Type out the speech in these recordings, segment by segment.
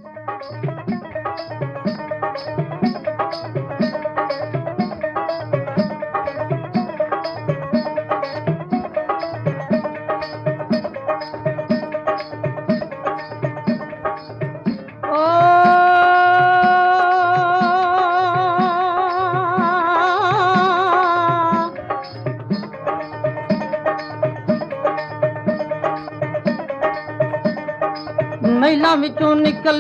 ਮਹਿਲਾਂ ਵਿੱਚੋਂ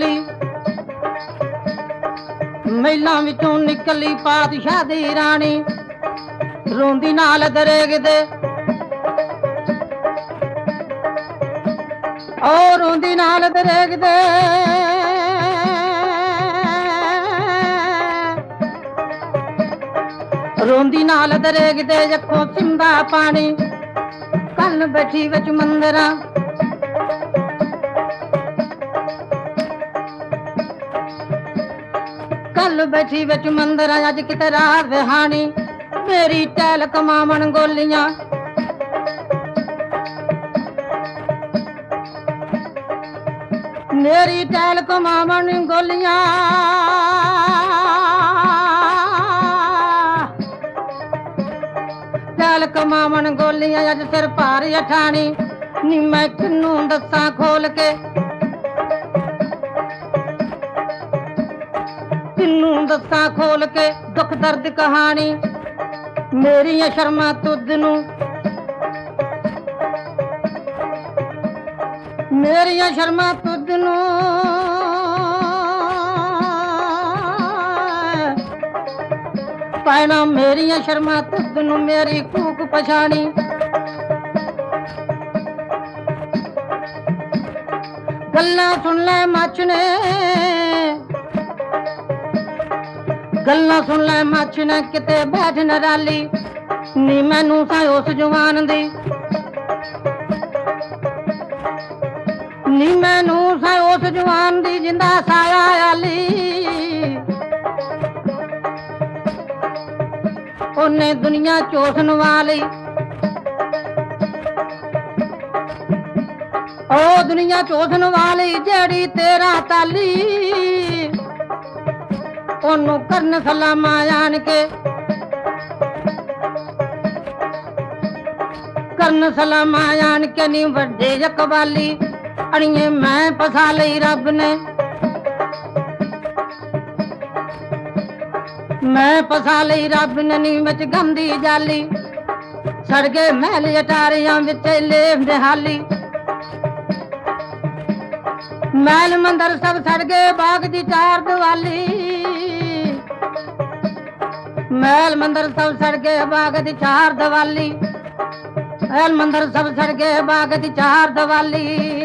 ਨਿਕਲੀ ਪਾਤਸ਼ਾਹ ਦੀ ਰਾਣੀ, ਰੋਂਦੀ ਨਾਲ ਦਰੇਗਦੇ ਔਰ ਰੋਂਦੀ ਨਾਲ ਦਰੇਗਦੇ ਰੋਂਦੀ ਨਾਲ ਦਰੇਗਦੇ ਅੱਖੋਂ ਸਿੰਦਾ ਪਾਣੀ। ਕੱਲ ਬੈਠੀ ਵਿੱਚ ਮੰਦਰਾਂ ਕੱਲ ਬੈਠੀ ਵਿੱਚ ਮੰਦਰਾਂ, ਅੱਜ ਕਿਤੇ ਰਾਤ ਵਿਹਾਣੀ। ਮੇਰੀ ਟਹਿਲ ਕਮਾਵਣ ਗੋਲੀਆਂ ਮੇਰੀ ਟਹਿਲ ਕਮਾਵਣ ਗੋਲੀਆਂ, ਟਹਿਲ ਕਮਾਵਣ ਗੋਲੀਆਂ। ਅੱਜ ਸਿਰ ਭਾਰ ਅਠਾਣੀ, ਨੀ ਮੈਂ ਕਿਨੂੰ ਦੱਸਾਂ ਖੋਲ ਕੇ, ਕਿਨੂੰ ਦੱਸਾਂ ਖੋਲ ਕੇ ਦੁੱਖ ਦਰਦ ਕਹਾਣੀ। ਮੇਰੀਆਂ ਸ਼ਰਮਾਂ ਤੁਧ ਨੂੰ, ਮੇਰੀਆਂ ਸ਼ਰਮਾਂ ਤੁਧ ਨੂੰ, ਭੈਣਾਂ ਮੇਰੀਆਂ ਸ਼ਰਮਾਂ ਤੁਧ ਨੂੰ। ਮੇਰੀ ਕੂਕ ਪਛਾਣੀ, ਗੱਲਾਂ ਸੁਣ ਲੈ ਮੱਚ ਨੇ, ਗੱਲਾਂ ਸੁਣ ਲੈ ਮੱਚ ਨੇ, ਕਿਤੇ ਬੈਠ ਨਰਾਲੀ। ਨੀ ਮੈਨੂੰ ਸਾਂ ਉਸ ਜਵਾਨ ਦੀ, ਨੀ ਮੈਨੂੰ ਸਾਂ ਉਸ ਜਵਾਨ ਦੀ, ਜਿੰਦਾ ਸਾਇਆ ਆਲੀ। ਉਹਨੇ ਦੁਨੀਆ ਚੋਸਣ ਵਾਲੀ, ਉਹ ਦੁਨੀਆ ਚੋਸਣ ਵਾਲੀ, ਜਿਹੜੀ ਤੇਰਾ ਤਾਲੀ। ਉਹਨੂੰ ਕਰਨ ਸਲਾਮਾਂ ਆਣ ਕੇ, ਕਰਨ ਸਲਾਮਾਂ ਆਣ ਕੇ। ਨੀ ਵੱਡੇ ਇਕਬਾਲੀ ਅੜੀਏ ਮੈਂ ਫਸਾ ਲਈ ਰੱਬ ਨੇ, ਮੈਂ ਫਸਾ ਲਈ ਰੱਬ ਨੇ। ਨੀ ਵਿੱਚ ਗੰਦੀ ਜਾਲੀ, ਸੜ ਗਏ ਮਹਿਲ ਅਟਾਰੀਆਂ ਵਿੱਚ ਲੇਵ ਦਿਹਾਲੀ। ਮਹਿਲ ਮੰਦਰ ਸਭ ਸੜ ਗਏ, ਬਾਗ ਦੀ ਚਾਰ ਦੀਵਾਲੀ। ਮਹਿਲ ਮੰਦਰ ਸਭ ਸੜ ਗਏ, ਬਾਗ ਦੀ ਚਾਰ ਦੀਵਾਲੀ। ਮਹਿਲ ਮੰਦਰ ਸਭ ਸੜ ਗਏ, ਬਾਗ ਦੀ ਚਾਰ ਦੀਵਾਲੀ।